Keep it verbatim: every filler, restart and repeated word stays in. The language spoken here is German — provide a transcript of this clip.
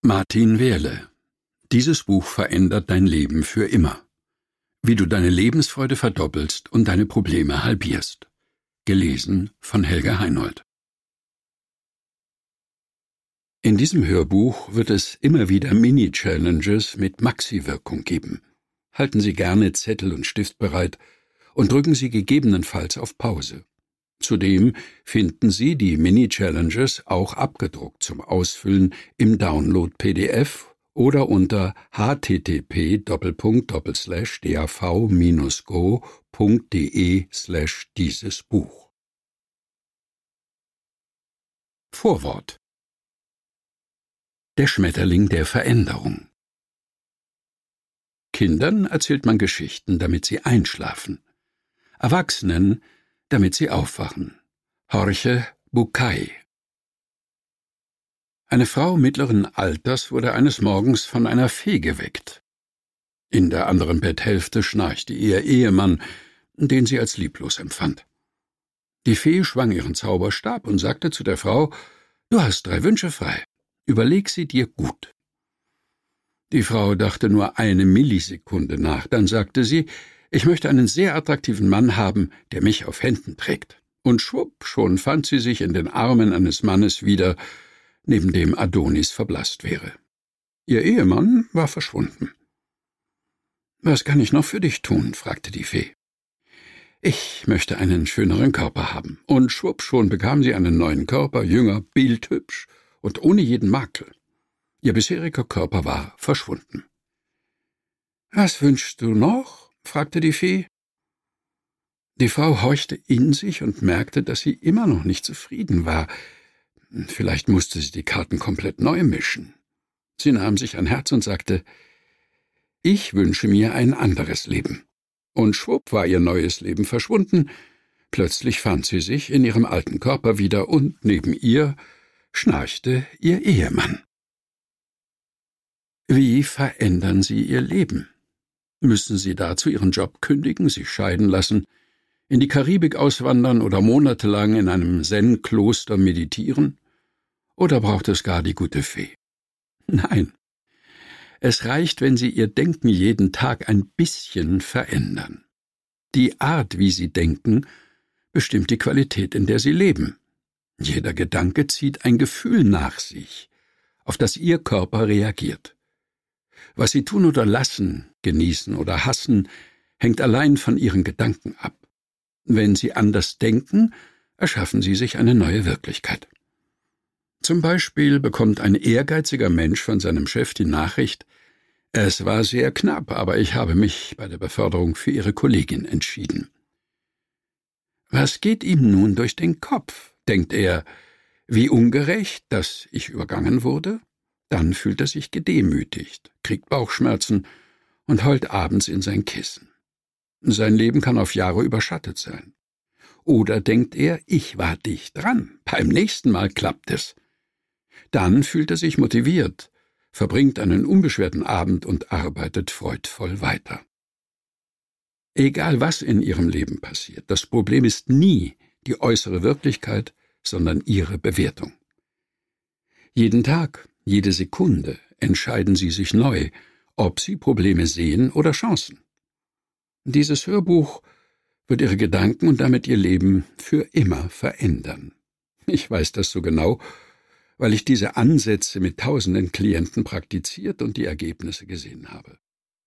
Martin Wehrle. Dieses Buch verändert dein Leben für immer. Wie du deine Lebensfreude verdoppelst und deine Probleme halbierst. Gelesen von Helga Heinold. In diesem Hörbuch wird es immer wieder Mini-Challenges mit Maxi-Wirkung geben. Halten Sie gerne Zettel und Stift bereit und drücken Sie gegebenenfalls auf Pause. Zudem finden Sie die Mini-Challenges auch abgedruckt zum Ausfüllen im Download-P D F oder unter h t t p doppelpunkt slash d a v minus go punkt d e slash dieses Buch. Vorwort. Der Schmetterling der Veränderung. Kindern erzählt man Geschichten, damit sie einschlafen. Erwachsenen, damit sie aufwachen. Jorge Bucay. Eine Frau mittleren Alters wurde eines Morgens von einer Fee geweckt. In der anderen Betthälfte schnarchte ihr Ehemann, den sie als lieblos empfand. Die Fee schwang ihren Zauberstab und sagte zu der Frau: »Du hast drei Wünsche frei. Überleg sie dir gut.« Die Frau dachte nur eine Millisekunde nach, dann sagte sie: »Ich möchte einen sehr attraktiven Mann haben, der mich auf Händen trägt.« Und schwupp, schon fand sie sich in den Armen eines Mannes wieder, neben dem Adonis verblasst wäre. Ihr Ehemann war verschwunden. »Was kann ich noch für dich tun?« fragte die Fee. »Ich möchte einen schöneren Körper haben.« Und schwupp, schon bekam sie einen neuen Körper, jünger, bildhübsch und ohne jeden Makel. Ihr bisheriger Körper war verschwunden. »Was wünschst du noch?« fragte die Fee. Die Frau horchte in sich und merkte, dass sie immer noch nicht zufrieden war. Vielleicht musste sie die Karten komplett neu mischen. Sie nahm sich ein Herz und sagte: »Ich wünsche mir ein anderes Leben.« Und schwupp war ihr neues Leben verschwunden. Plötzlich fand sie sich in ihrem alten Körper wieder und neben ihr schnarchte ihr Ehemann. Wie verändern Sie Ihr Leben? Müssen Sie dazu Ihren Job kündigen, sich scheiden lassen, in die Karibik auswandern oder monatelang in einem Zen-Kloster meditieren? Oder braucht es gar die gute Fee? Nein. Es reicht, wenn Sie Ihr Denken jeden Tag ein bisschen verändern. Die Art, wie Sie denken, bestimmt die Qualität, in der Sie leben. Jeder Gedanke zieht ein Gefühl nach sich, auf das Ihr Körper reagiert. Was Sie tun oder lassen, genießen oder hassen, hängt allein von Ihren Gedanken ab. Wenn Sie anders denken, erschaffen Sie sich eine neue Wirklichkeit. Zum Beispiel bekommt ein ehrgeiziger Mensch von seinem Chef die Nachricht: »Es war sehr knapp, aber ich habe mich bei der Beförderung für Ihre Kollegin entschieden.« Was geht ihm nun durch den Kopf? Denkt er: »Wie ungerecht, dass ich übergangen wurde?« Dann fühlt er sich gedemütigt, kriegt Bauchschmerzen und heult abends in sein Kissen. Sein Leben kann auf Jahre überschattet sein. Oder denkt er: »Ich war dicht dran, beim nächsten Mal klappt es.« Dann fühlt er sich motiviert, verbringt einen unbeschwerten Abend und arbeitet freudvoll weiter. Egal was in Ihrem Leben passiert, das Problem ist nie die äußere Wirklichkeit, sondern Ihre Bewertung. Jeden Tag, jede Sekunde entscheiden Sie sich neu, ob Sie Probleme sehen oder Chancen. Dieses Hörbuch wird Ihre Gedanken und damit Ihr Leben für immer verändern. Ich weiß das so genau, weil ich diese Ansätze mit tausenden Klienten praktiziert und die Ergebnisse gesehen habe.